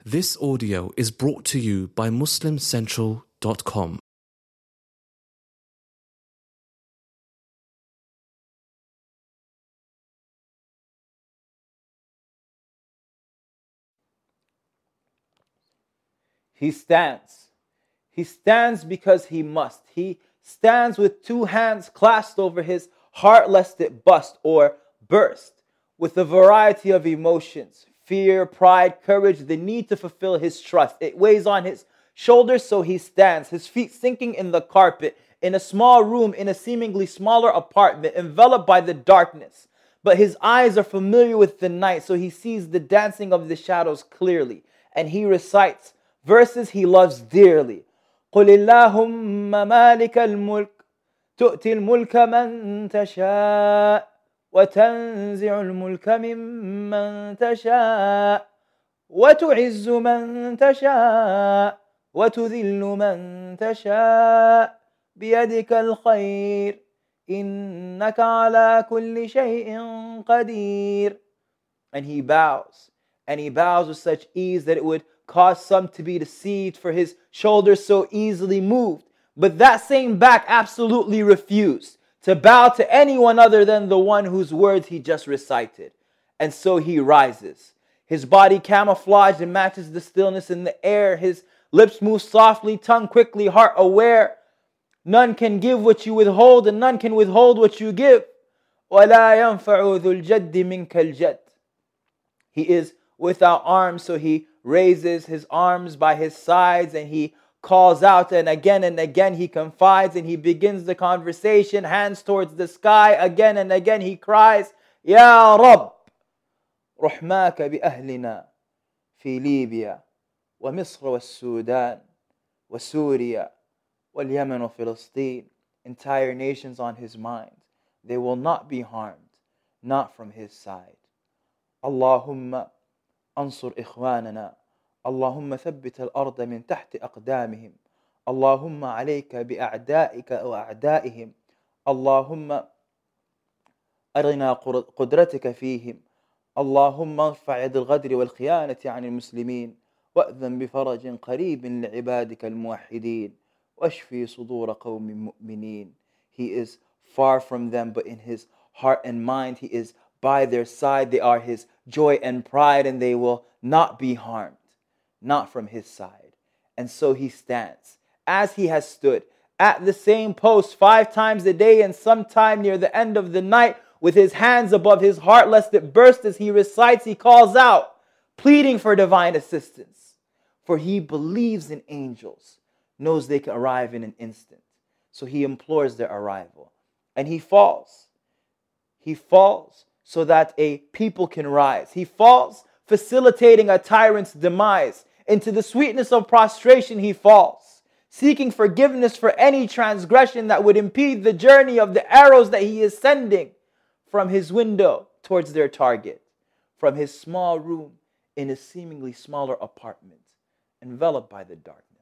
This audio is brought to you by MuslimCentral.com. He stands. He stands because he must. He stands with two hands clasped over his heart lest it bust or burst, with a variety of emotions: fear, pride, courage, the need to fulfill his trust. It weighs on his shoulders, so he stands, his feet sinking in the carpet, in a small room, in a seemingly smaller apartment, enveloped by the darkness. But his eyes are familiar with the night, so he sees the dancing of the shadows clearly, and he recites verses he loves dearly. قل اللهم مالك الملك تؤتي الملك من تشاء وتنزع الملك ممن تشاء وتعز من تشاء وتذل من تشاء بيدك الخير إنك على كل شيء قدير. And he bows with such ease that it would cause some to be deceived, for his shoulders so easily moved. But that same back absolutely refused to bow to anyone other than the one whose words he just recited. And so he rises, his body camouflaged and matches the stillness in the air. His lips move softly, tongue quickly, heart aware. None can give what you withhold, and none can withhold what you give. وَلَا يَنْفَعُ ذُو الْجَدِّ مِنْكَ الْجَدِّ. He is without arms, so he raises his arms by his sides and he calls out, and again he confides, and he begins the conversation, hands towards the sky. Again and again he cries, Ya Rabb, رحماك بأهلنا في ليبيا ومصر والسودان وسوريا واليمن وفلسطين. Entire nations on his mind. They will not be harmed, not from his side. اللهم أنصر إخواننا، اللهم ثبت الأرض من تحت أقدامهم، اللهم عليك بأعدائك وأعدائهم، اللهم أرنا قدرتك فيهم، اللهم ارفع يد الغدر والخيانة عن المسلمين، وأذن بفرج قريب لعبادك الموحدين، واشفي صدور قوم مؤمنين. He is far from them, but in his heart and mind he is by their side. They are his joy and pride, and they will not be harmed, not from his side. And so he stands, as he has stood, at the same post 5 times a day, and sometime near the end of the night, with his hands above his heart lest it burst. As he recites, he calls out, pleading for divine assistance. For he believes in angels, knows they can arrive in an instant. So he implores their arrival. And he falls. He falls so that a people can rise. He falls, facilitating a tyrant's demise. Into the sweetness of prostration he falls, seeking forgiveness for any transgression that would impede the journey of the arrows that he is sending from his window towards their target, from his small room in a seemingly smaller apartment, enveloped by the darkness.